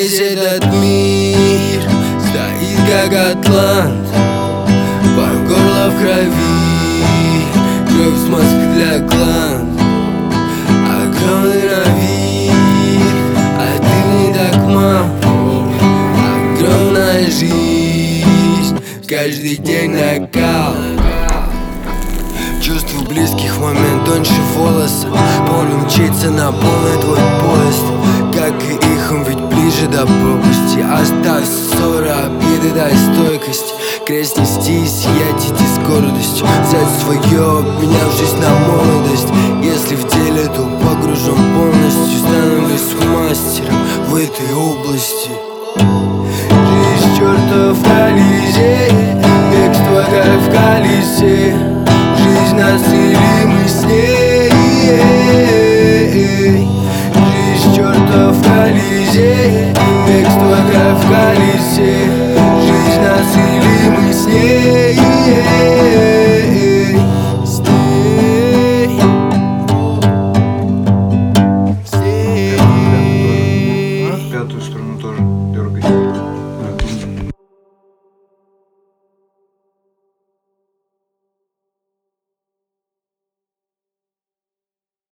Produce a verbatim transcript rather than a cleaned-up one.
Весь этот мир стоит как атлант, по горло в крови, кровь смазка для гланд. Огромный на вид, а ты не так мал. Огромная жизнь, каждый день накал. Чувствую близких в момент тоньше волоса. Помню мчится на полный твой поезд, как и их, он ведь ближе до пропасти. Оставь ссоры, обиды, дай стойкость. Крест нести и сиять, иди с гордостью. Взять свое, обменяв жизнь на молодость. Если в деле, то погружен полностью. Становлюсь мастером в этой области. Жизнь чертов Колизей, бегство как в колесе. Жизнь нас или мы с ней. Жизнь чертов Колизей, бегство как в колесе.